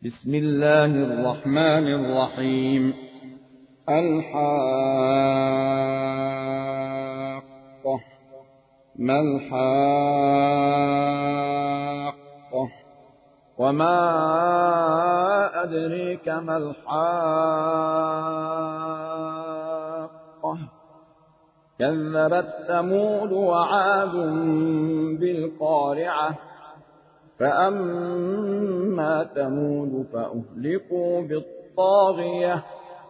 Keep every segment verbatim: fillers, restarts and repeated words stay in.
بسم الله الرحمن الرحيم. الحاقة ما الحاقة وما أدريك ما الحاقة كذبت ثمود وعاد بالقارعة فأما ثمود فأهلكوا بالطاغية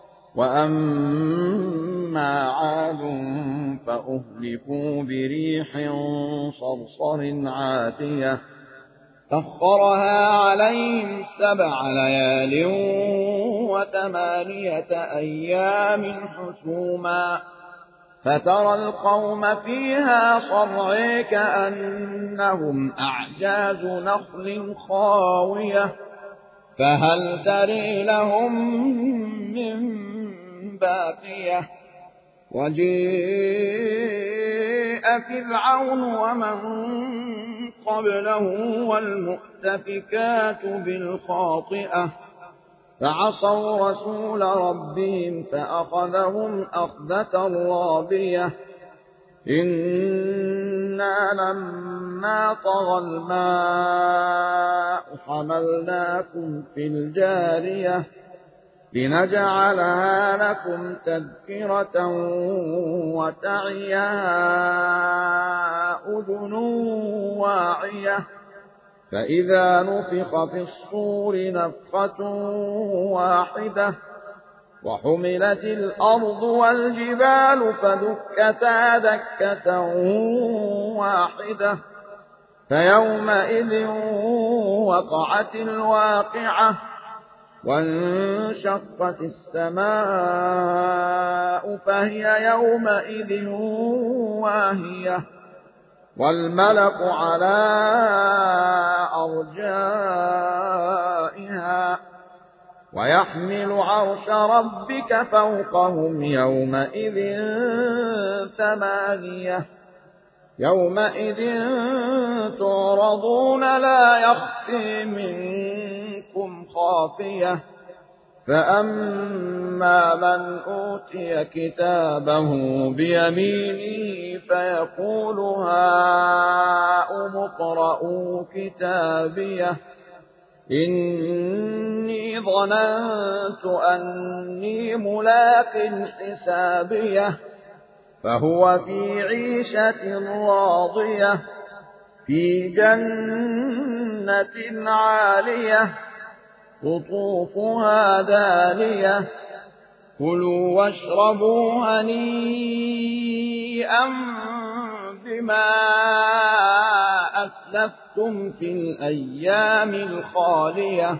وأما عاد فأهلكوا بريح صرصر عاتية سخرها عليهم سبع ليال وثمانية أيام حسوما فترى القوم فيها صرعا كأنهم أعجاز نخل خاوية فهل تري لهم من باقية وجيء فرعون ومن قبله والمؤتفكات بالخاطئة فعصوا رسول ربهم فأخذهم أخذة رابية إنا لما طغى الماء حملناكم في الجارية لنجعلها لكم تذكرة وتعيها أذن واعية فإذا نفخ في الصور نفخة واحدة وحملت الأرض والجبال فدكتا دكة واحدة فيومئذ وقعت الواقعة وانشقت السماء فهي يومئذ واهية والملك على أرجائها ويحمل عرش ربك فوقهم يومئذ ثمانية يومئذ تعرضون لا يخفي منكم خافية فأما من أوتي كتابه بيمينه فيقول هاؤم اقرءوا كتابيه إني ظننت أني ملاق حسابيه فهو في عيشة راضية في جنة عالية قطوفها دانية كلوا واشربوا هنيئا بما أسلفتم في الأيام الخالية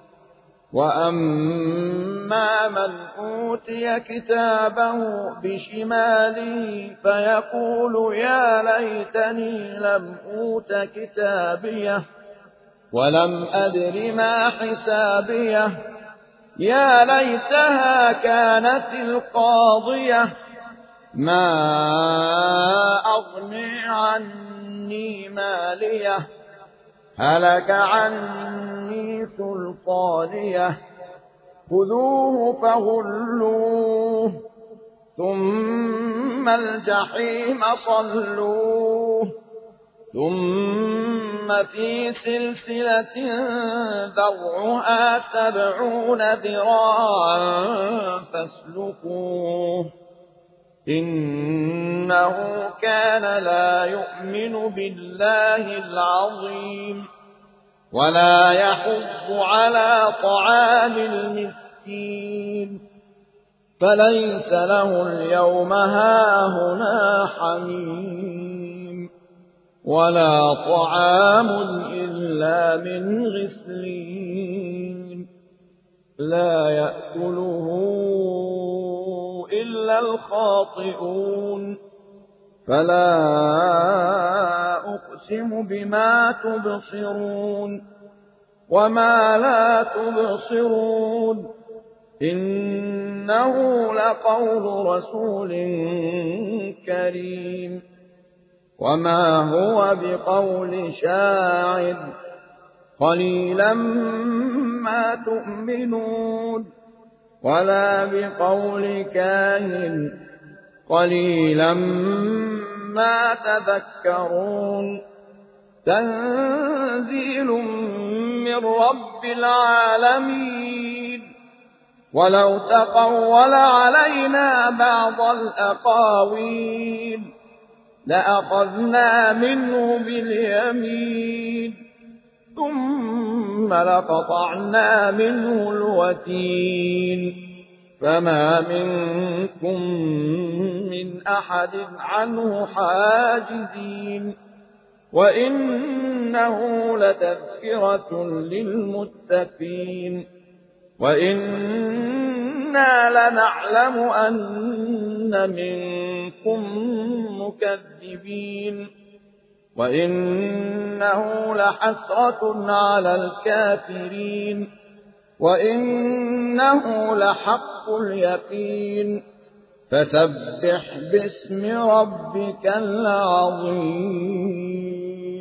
وأما من أوتي كتابه بشماله فيقول يا ليتني لم أوت كتابيه ولم أدر ما حسابيه يا ليتها كانت القاضية ما أغني عني ماليه هلك عني سلطانيه خذوه فغلوه ثم الجحيم صلوه ثم في سلسلة ذرعها سبعون ذراعا فاسلكوه إنه كان لا يؤمن بالله العظيم ولا يحض على طعام المسكين فليس له اليوم هاهنا حميم ولا طعام إلا من غسلين لا يأكله إلا الخاطئون فلا أقسم بما تبصرون وما لا تبصرون إنه لقول رسول كريم وما هو بقول شاعر قليلا ما تؤمنون ولا بقول كاهن قليلا ما تذكرون تنزيل من رب العالمين ولو تقول علينا بعض الأقاويل لأخذنا منه باليمين ثم لقطعنا منه الوتين فما منكم من أحد عنه حاجزين وإنه لتذكرة للمتقين وإنا لنعلم أن منكم مكذبين وإنه لحسرة على الكافرين وإنه لحق اليقين فسبح باسم ربك العظيم.